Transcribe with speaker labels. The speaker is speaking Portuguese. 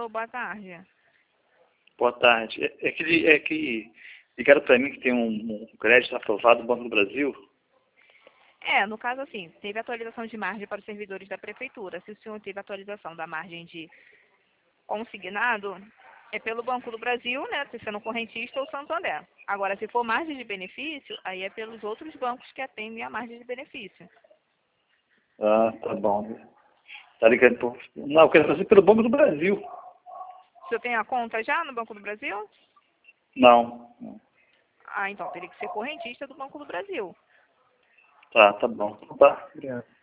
Speaker 1: Alô, boa tarde.
Speaker 2: Boa tarde. É que ligaram para mim que tem um crédito aprovado do Banco do Brasil.
Speaker 1: No caso assim, teve atualização de margem para os servidores da prefeitura. Se o senhor teve atualização da margem de consignado, é pelo Banco do Brasil, né, sendo correntista ou Santander. Agora, se for margem de benefício, aí é pelos outros bancos que atendem a margem de benefício.
Speaker 2: Ah, tá bom. Tá ligando por... Não, eu quero fazer pelo Banco do Brasil.
Speaker 1: O senhor tem a conta já no Banco do Brasil?
Speaker 2: Não.
Speaker 1: Ah, então teria que ser correntista do Banco do Brasil.
Speaker 2: Tá bom. Tá. Obrigado.